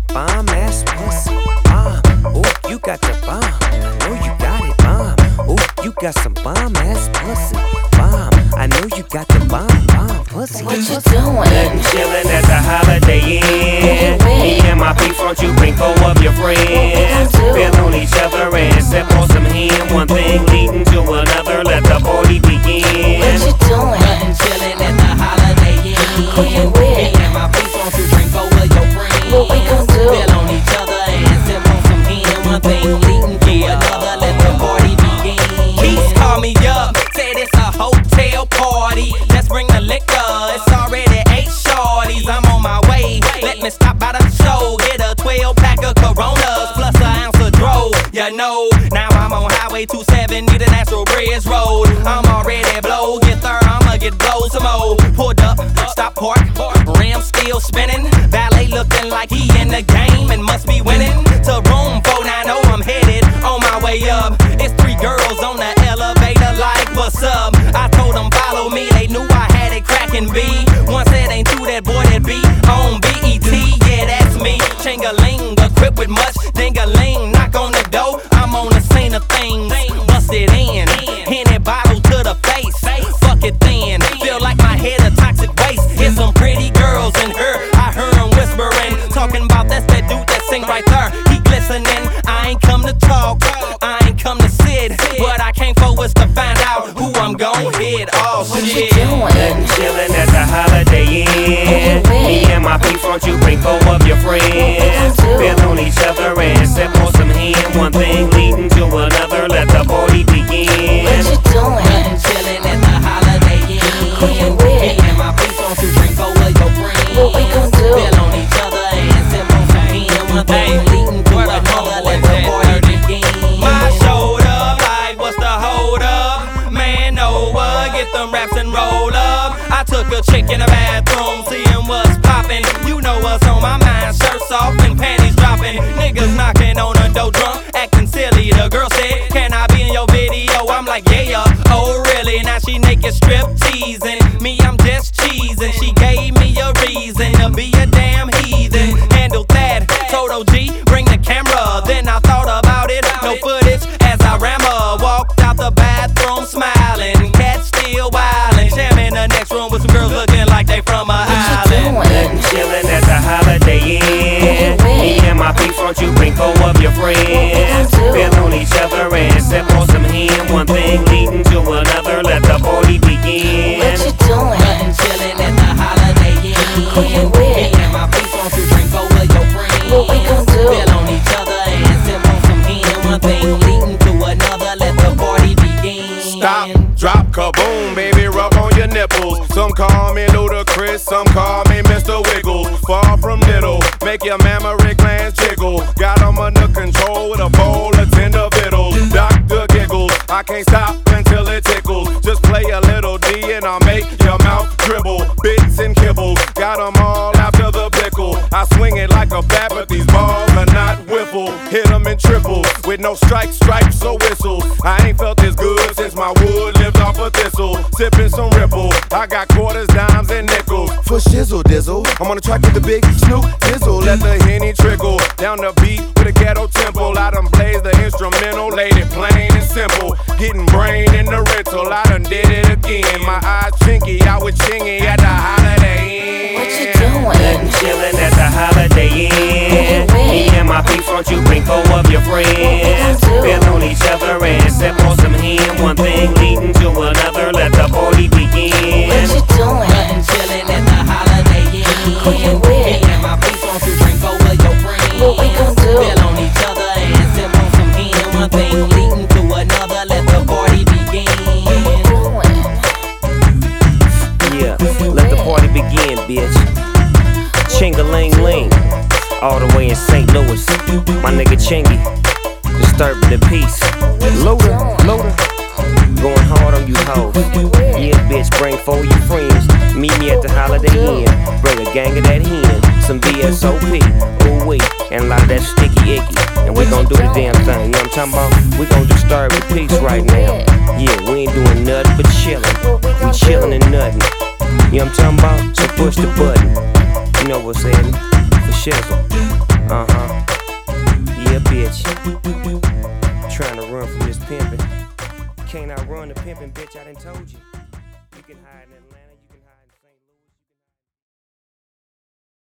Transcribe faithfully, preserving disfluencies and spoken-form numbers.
bomb ass pussy. Bomb, ooh, you got the bomb. I know you got it, bomb. Ooh, you got some bomb ass pussy. Bomb, I know you got the bomb, bomb pussy. What you doing? Nothing chillin' at the Holiday Inn. Me and my peeps, won't you bring four of your friends? Feel on each other and sip on some hen. One thing leading to another, let the party begin. What you doing? Nothing chillin' at the Holiday Inn. Who you with? Me and my peeps, won't you bring four of your friends? What we gon' do? Feel on each other and sip on some hen. One thing leading to another, let the party begin. Peace call me up, said it's a hotel party. Let's bring the liquor, it's already eight shorties. I'm on my way, let me stop by the show. Get a twelve pack of Coronas plus an ounce of dro. You know, now I'm on Highway two seventy, the Natural Bridge Road. I'm already blow, get there, I'ma get blow some more. Pulled up, stop park, rim still spinning. Valet looking like he in the game and must be winning. To room four ninety, I'm headed on my way up. It's three girls on the elevator like, what's up? I told them follow me, they knew I had it crackin' B. One said ain't true, that boy that be on B E T, yeah that's me. Chingaling, equipped with much ding-a-ling. Knock on the door, I'm on the scene of things. Bust it in, Henny bottle to the face. Fuck it then, feel like my head a toxic waste. Here's some pretty girls in her, I heard them whispering, talking about that's that dude that sing right there. He glistening, I ain't come to talk, I ain't come to sit. What I came for was to find out who I'm gon' hit. Oh What you shit. doing? Nothing chillin' at the Holiday Inn. Me and my peeps, won't you bring four of your friends? Feel on each other and sip on some hen. One thing leading to another, let the party begin. What you doing? Nothing chillin' at the Holiday Who you Inn. with? Me and my peeps, won't you bring four of your friends? What we gon' do? Feel on each other and sip on some hen. One thing leading to another, let the party begin. My showed up like, what's the hold up? Man over, get them raps and roll up. I took a chick in the bathroom, seeing what's poppin'. You know what's on my mind, shirts off and panties dropping. Niggas knocking on the door drunk, acting silly. The girl said, can I be in your video? I'm like, yeah, oh really? Now she naked strip teasing. Me, I'm just cheesing. She gave me a reason to be a damn heathen. Handled that, told O G, bring the camera. Then I thought about it, no footage as I ram her. Walked out the bathroom smiling, cat still wildin'. Jam in the next room with some girls looking like they from a island. Nothing chillin' at the Holiday Inn. Me and my peeps, won't you bring four of your friends? Feel on each other and sip on some hen. One thing leading to another, let the party begin. What you doing? Nothing chillin' at the Holiday Inn. Who you with? Me and my peeps, won't you bring four of your friends? What we gon' do? Feel on each other and sip on some hen. One thing leading to another, let the party begin. Stop, drop, kaboom, baby, rub on your nipples. Some call me Ludacris, some call me Mister Wiggle. Far from little, make your mammary glands jiggle. Got them under control with a bowl of tender vittles. Doctor giggles, I can't stop until it tickles. Just play a little D and I'll make your mouth dribble. Bits and kibbles, got them all after the pickle. I swing it like a bat, but these balls are not whiffle. Hit them in triples, with no strikes, stripes, or whistles. I ain't felt this good since my wood lived off a thistle. Sipping some ripple, I got quarters, dimes, and nickels. For shizzle dizzle, I'm on the track with the big Snoop Dizzle. Let the Henny trickle down the beat with a ghetto tempo. I done blaze the instrumental, laid it plain and simple. Getting brain in the rental, I done did it again. My eyes chinky, I was chingy at the Holiday Inn. What you doing? Nothing chillin' at the Holiday Inn. Me and my peeps, won't you bring four of your friends? Feel on each other and sip on some hen. One thing leading to another, let the party begin. What you doing? Nothing chillin' at the Holiday Inn. Who you with? Me and my peeps, won't you bring four of your friends? What we gon' do? Feel on each other and sip on some hen. One thing leading to another, let the party begin. Yeah, let the party begin, bitch. Chingaling-ling, all the way in Saint Louis. My nigga Chingy, disturbing the peace. Loader, loader, going hard on you hoes. Yeah, bitch, bring four of your friends. Meet me at the Holiday Inn. Bring a gang of that hen, some V S O P, ooh wee, and a lot of that sticky icky. And we gon' do the damn thing, you know what I'm talking about? We gon' disturb the peace right now. Yeah, we ain't doing nothing but chillin'. We chillin' and nuttin'. You know what I'm talking about? So push the button. You know what's happening? For shizzle. Uh huh. Yeah, bitch. Trying to run from this pimpin'. Can't outrun the pimpin', bitch. I done told you. You can hide in Atlanta. You